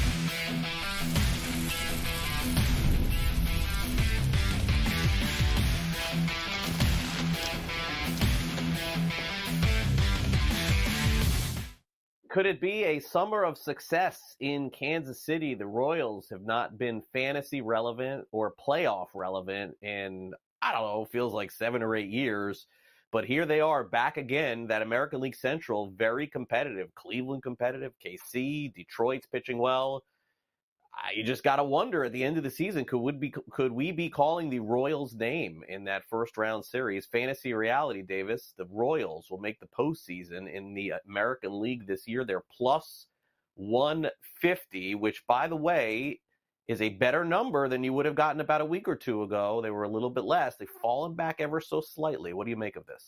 H: Could it be a summer of success in Kansas City? The Royals have not been fantasy relevant or playoff relevant in, I don't know, feels like seven or eight years. But here they are back again. That American League Central, very competitive. Cleveland competitive, K C, Detroit's pitching well. You just got to wonder at the end of the season, could we be could we be calling the Royals name in that first round series? Fantasy reality, Davis. The Royals will make the postseason in the American League this year. They're plus one fifty, which, by the way, is a better number than you would have gotten about a week or two ago. They were a little bit less. They've fallen back ever so slightly. What do you make of this?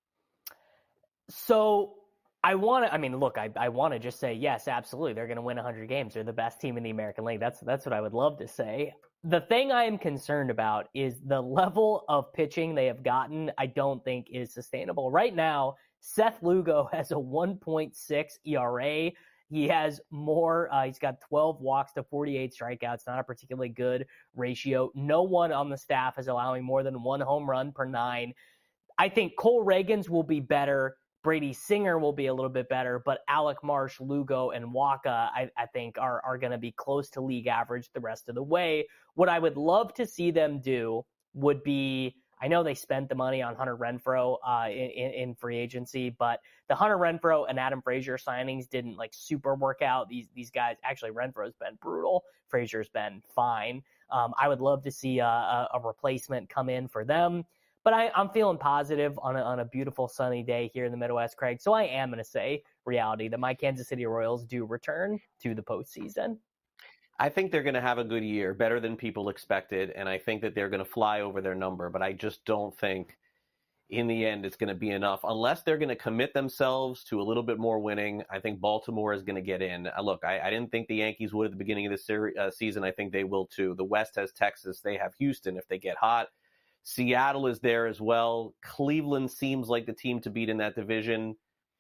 I: So I want to, I mean, look, I, I want to just say, yes, absolutely. They're going to win one hundred games. They're the best team in the American League. That's, that's what I would love to say. The thing I am concerned about is the level of pitching they have gotten, I don't think is sustainable. Right now, Seth Lugo has a one point six E R A. He has more. Uh, he's got twelve walks to forty-eight strikeouts. Not a particularly good ratio. No one on the staff is allowing more than one home run per nine. I think Cole Reagans will be better. Brady Singer will be a little bit better, but Alec Marsh, Lugo, and Waka, I, I think, are, are going to be close to league average the rest of the way. What I would love to see them do would be, I know they spent the money on Hunter Renfroe uh, in, in free agency, but the Hunter Renfroe and Adam Frazier signings didn't like super work out. These these guys, actually, Renfroe's been brutal. Frazier's been fine. Um, I would love to see a, a, a replacement come in for them. But I, I'm feeling positive on a, on a beautiful sunny day here in the Midwest, Craig. So I am going to say reality that my Kansas City Royals do return to the postseason.
H: I think they're going to have a good year, better than people expected, and I think that they're going to fly over their number. But I just don't think in the end it's going to be enough. Unless they're going to commit themselves to a little bit more winning, I think Baltimore is going to get in. Uh, look, I, I didn't think the Yankees would at the beginning of the ser- uh, season. I think they will too. The West has Texas. They have Houston if they get hot. Seattle is there as well. Cleveland seems like the team to beat in that division.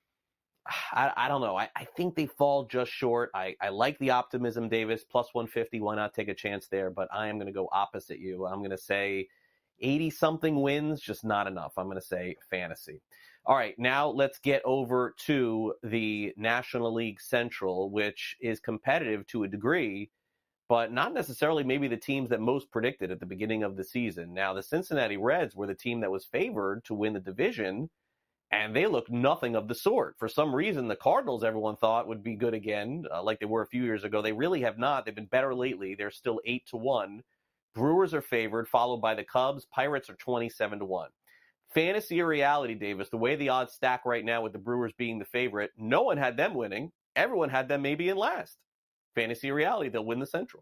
H: I, I don't know. I, I think they fall just short. I, I like the optimism, Davis. Plus one fifty. Why not take a chance there? But I am going to go opposite you. I'm going to say eighty-something wins, just not enough. I'm going to say fantasy. All right, now let's get over to the National League Central, which is competitive to a degree, but not necessarily maybe the teams that most predicted at the beginning of the season. Now, the Cincinnati Reds were the team that was favored to win the division, and they look nothing of the sort. For some reason, the Cardinals, everyone thought, would be good again, uh, like they were a few years ago. They really have not. They've been better lately. They're still eight to one. Brewers are favored, followed by the Cubs. Pirates are twenty-seven to one. Fantasy or reality, Davis, the way the odds stack right now with the Brewers being the favorite, no one had them winning. Everyone had them maybe in last. Fantasy or reality, they'll win the Central.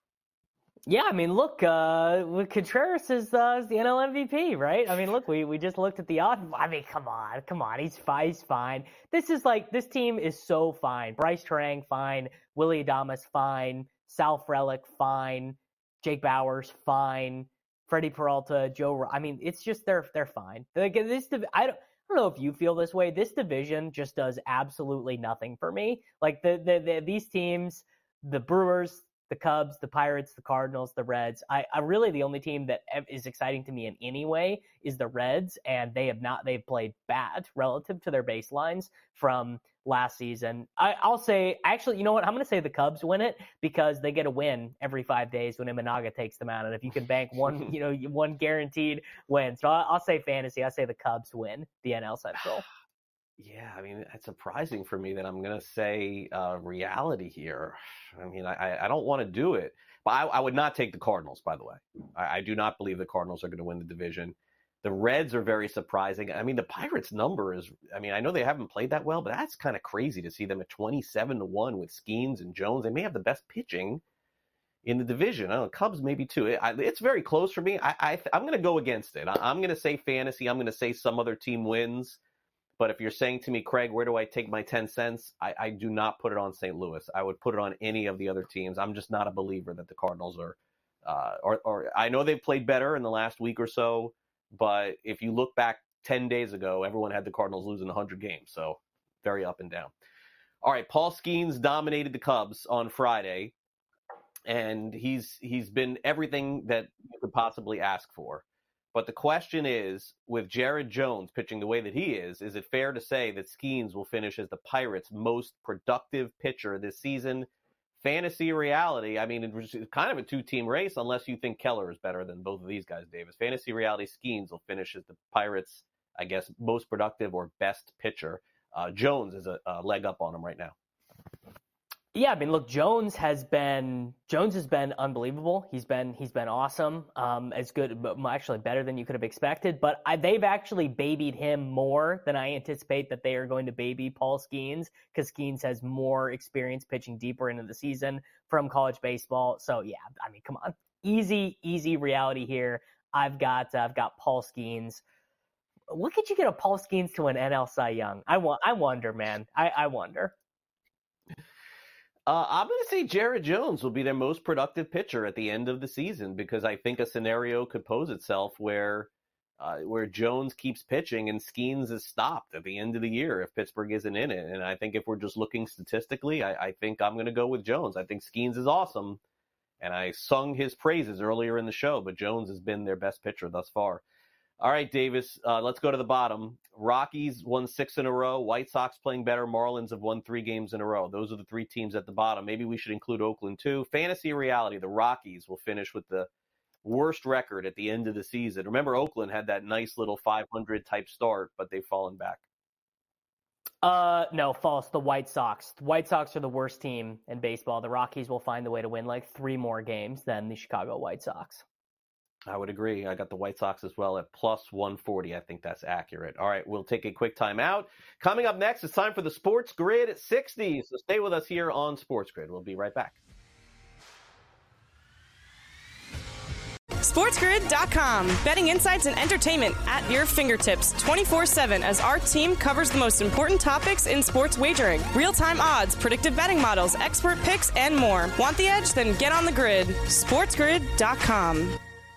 I: Yeah, I mean, look, uh, Contreras is, uh, is the N L M V P, right? I mean, look, we, we just looked at the odds. I mean, come on, come on. He's fine. He's fine. This is like, this team is so fine. Bryce Terang, fine. Willy Adames, fine. Sal Frelick, fine. Jake Bauers, fine. Freddie Peralta, Joe. I mean, it's just they're they're fine. Like this, I don't. I don't know if you feel this way. This division just does absolutely nothing for me. Like the, the, the these teams, the Brewers, the Cubs, the Pirates, the Cardinals, the Reds. I, I really the only team that is exciting to me in any way is the Reds, and they have not. They've played bad relative to their baselines from last season. I, I'll say, actually, you know what? I'm going to say the Cubs win it because they get a win every five days when Imanaga takes them out. And if you can bank one, you know, one guaranteed win. So I'll, I'll say fantasy. I'll say the Cubs win the N L Central.
H: Yeah, I mean, it's surprising for me that I'm going to say uh, reality here. I mean, I, I don't want to do it. But I, I would not take the Cardinals, by the way. I, I do not believe the Cardinals are going to win the division. The Reds are very surprising. I mean, the Pirates' number is, I mean, I know they haven't played that well, but that's kind of crazy to see them at twenty-seven to one with Skeens and Jones. They may have the best pitching in the division. I don't know, Cubs maybe too. It, I, it's very close for me. I, I, I'm going to go against it. I, I'm going to say fantasy. I'm going to say some other team wins. But if you're saying to me, Craig, where do I take my ten cents? I, I do not put it on Saint Louis. I would put it on any of the other teams. I'm just not a believer that the Cardinals are, uh, or, or I know they've played better in the last week or so. But if you look back ten days ago, everyone had the Cardinals losing one hundred games. So very up and down. All right, Paul Skeens dominated the Cubs on Friday, and he's he's been everything that you could possibly ask for. But the question is, with Jared Jones pitching the way that he is, is it fair to say that Skeens will finish as the Pirates' most productive pitcher this season? Fantasy or reality, I mean, it's kind of a two-team race unless you think Keller is better than both of these guys, Davis. Fantasy reality, Skeens will finish as the Pirates' I guess, most productive or best pitcher. Uh, Jones is a, a leg up on him right now.
I: Yeah, I mean, look, Jones has been Jones has been unbelievable. He's been he's been awesome, um, as good, but actually better than you could have expected. But I, they've actually babied him more than I anticipate that they are going to baby Paul Skeens, because Skeens has more experience pitching deeper into the season from college baseball. So yeah, I mean, come on, easy easy reality here. I've got uh, I've got Paul Skeens. What could you get a Paul Skeens to an N L Cy Young? I want I wonder, man. I, I wonder.
H: Uh, I'm going to say Jared Jones will be their most productive pitcher at the end of the season, because I think a scenario could pose itself where uh, where Jones keeps pitching and Skeens is stopped at the end of the year if Pittsburgh isn't in it. And I think if we're just looking statistically, I, I think I'm going to go with Jones. I think Skeens is awesome, and I sung his praises earlier in the show, but Jones has been their best pitcher thus far. All right, Davis, uh, let's go to the bottom. Rockies won six in a row. White Sox playing better. Marlins have won three games in a row. Those are the three teams at the bottom. Maybe we should include Oakland too. Fantasy reality, the Rockies will finish with the worst record at the end of the season. Remember, Oakland had that nice little five hundred type start, but they've fallen back.
I: Uh, no, false. The White Sox. The White Sox are the worst team in baseball. The Rockies will find a way to win like three more games than the Chicago White Sox.
H: I would agree. I got the White Sox as well at plus one forty. I think that's accurate. All right, we'll take a quick time out. Coming up next, it's time for the Sports Grid at sixty. So stay with us here on Sports Grid. We'll be right back.
G: SportsGrid dot com. Betting insights and entertainment at your fingertips twenty-four seven as our team covers the most important topics in sports wagering. Real-time odds, predictive betting models, expert picks, and more. Want the edge? Then get on the grid. SportsGrid dot com.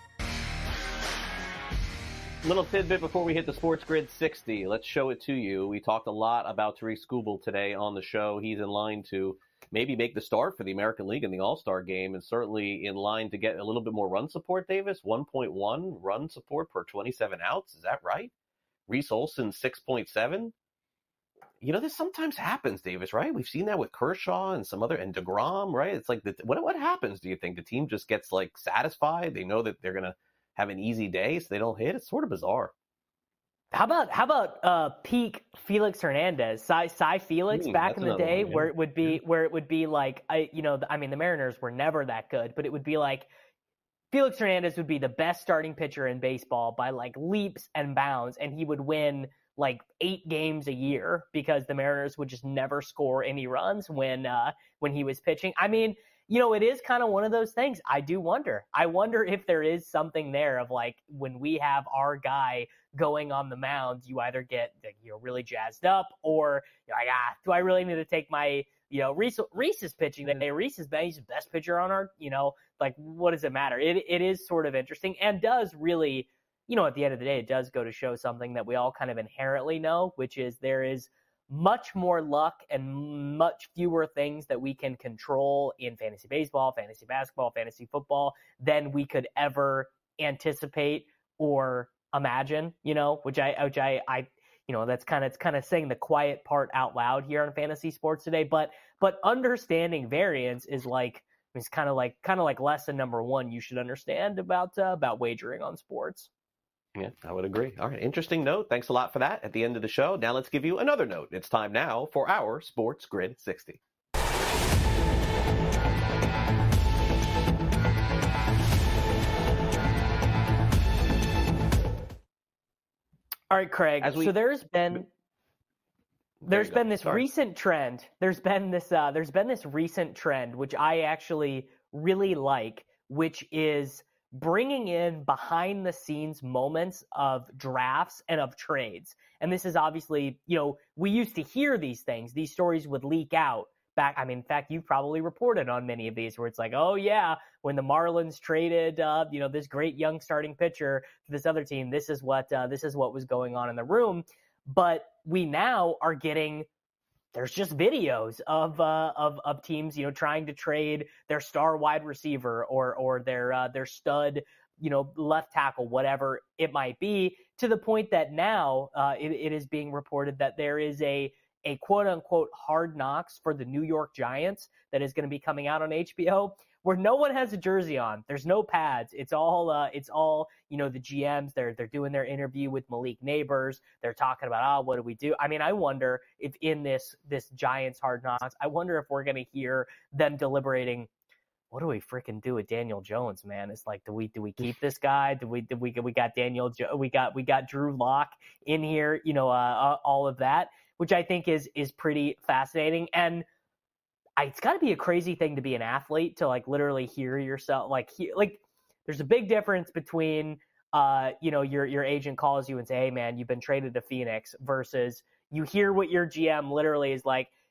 H: Little tidbit before we hit the Sports Grid sixty. Let's show it to you. We talked a lot about Tariq Skubal today on the show. He's in line to maybe make the start for the American League in the All-Star game, and certainly in line to get a little bit more run support, Davis. one point one run support per twenty-seven outs. Is that right? Reese Olson, six point seven. You know, this sometimes happens, Davis, right? We've seen that with Kershaw and some other, and DeGrom, right? It's like, the, what what happens, do you think? The team just gets, like, satisfied? They know that they're going to have an easy day, so they don't hit? It's sort of bizarre.
I: How about how about uh, peak Felix Hernandez, Cy, Cy Felix
H: Mm,
I: back
H: that's
I: in the
H: another
I: day,
H: one, yeah.
I: where it would be where it would be like I you know I mean the Mariners were never that good, but it would be like Felix Hernandez would be the best starting pitcher in baseball by like leaps and bounds, and he would win like eight games a year because the Mariners would just never score any runs when uh, when he was pitching. I mean, you know, it is kind of one of those things. I do wonder. I wonder if there is something there of like when we have our guy going on the mound, you either get, you know, really jazzed up, or you're like, ah, do I really need to take my, you know, Reese, Reese is pitching today. Reese is he's the best pitcher on our, you know, like, what does it matter? It It is sort of interesting and does really, you know, at the end of the day, it does go to show something that we all kind of inherently know, which is there is much more luck and much fewer things that we can control in fantasy baseball, fantasy basketball, fantasy football than we could ever anticipate or imagine, you know, which I, which I, I, you know, that's kind of, it's kind of saying the quiet part out loud here on fantasy sports today, but, but understanding variance is like, it's kind of like, kind of like lesson number one you should understand about, uh, about wagering on sports.
H: Yeah, I would agree. All right, interesting note. Thanks a lot for that at the end of the show. Now let's give you another note. It's time now for our Sports Grid sixty.
I: All right, Craig.
H: As we-
I: so there's been there's
H: you
I: been
H: go.
I: this
H: Sorry.
I: recent trend. There's been this uh, there's been this recent trend which I actually really like, which is bringing in behind the scenes moments of drafts and of trades. And this is obviously, you know, we used to hear these things. These stories would leak out back. I mean, in fact, you've probably reported on many of these where it's like, oh yeah, when the Marlins traded, uh, you know, this great young starting pitcher to this other team, this is what, uh, this is what was going on in the room. But we now are getting, there's just videos of, uh, of, of teams, you know, trying to trade their star wide receiver or, or their, uh, their stud, you know, left tackle, whatever it might be, to the point that now, uh, it, it is being reported that there is a, a quote unquote Hard Knocks for the New York Giants that is going to be coming out on H B O, where no one has a jersey on. There's no pads. It's all, uh, it's all, you know, the G Ms, they're, they're doing their interview with Malik Neighbors. They're talking about, oh, what do we do? I mean, I wonder if in this, this Giants Hard Knocks, I wonder if we're going to hear them deliberating, what do we freaking do with Daniel Jones, man? It's like, do we, do we keep this guy? Do we, do we, we got Daniel, jo- we got, we got Drew Lock in here, you know, uh, all of that, which I think is, is pretty fascinating. And I, it's got to be a crazy thing to be an athlete, to like literally hear yourself, like, he, like there's a big difference between, uh, you know, your, your agent calls you and say, hey man, you've been traded to Phoenix, versus you hear what your G M literally is like,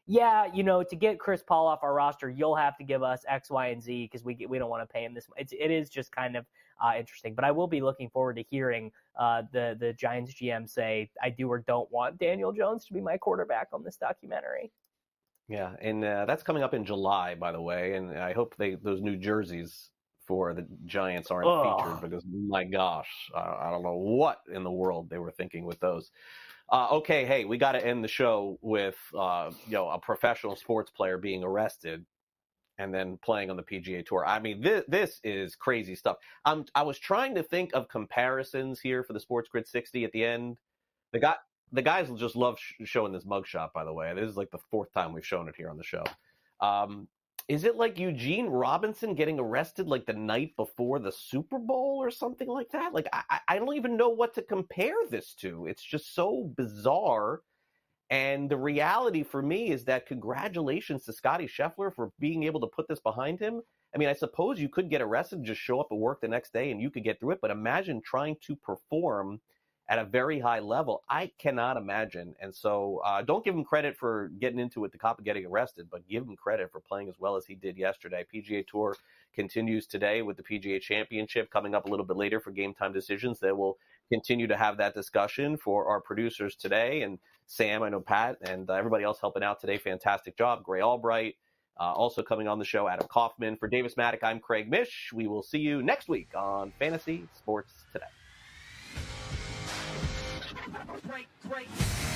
I: yeah, you know, to get Chris Paul off our roster, you'll have to give us X, Y, and Z because we we don't want to pay him this. It's it is just kind of uh, interesting. But I will be looking forward to hearing uh, the the Giants G M say, I do or don't want Daniel Jones to be my quarterback on this documentary.
H: Yeah, and uh, that's coming up in July, by the way, and I hope they those new jerseys for the Giants aren't
I: Ugh.
H: featured because, my gosh, I, I don't know what in the world they were thinking with those. Uh, okay, hey, we got to end the show with uh, you know a professional sports player being arrested and then playing on the P G A Tour. I mean, this this is crazy stuff. I'm I was trying to think of comparisons here for the Sports Grid sixty at the end. The guy. The guys will just love sh- showing this mugshot, by the way. This is like the fourth time we've shown it here on the show. Um, is it like Eugene Robinson getting arrested like the night before the Super Bowl or something like that? Like, I, I don't even know what to compare this to. It's just so bizarre. And the reality for me is that congratulations to Scotty Scheffler for being able to put this behind him. I mean, I suppose you could get arrested and just show up at work the next day and you could get through it. But imagine trying to perform at a very high level. I cannot imagine. And so uh, don't give him credit for getting into it, the cop and getting arrested, but give him credit for playing as well as he did yesterday. P G A Tour continues today with the P G A Championship coming up a little bit later for Game Time Decisions. They will continue to have that discussion for our producers today. And Sam, I know Pat, and uh, everybody else helping out today. Fantastic job. Gray Albright. Uh, also coming on the show, Adam Kaufman. For Davis Maddock, I'm Craig Mish. We will see you next week on Fantasy Sports Today. Great, great.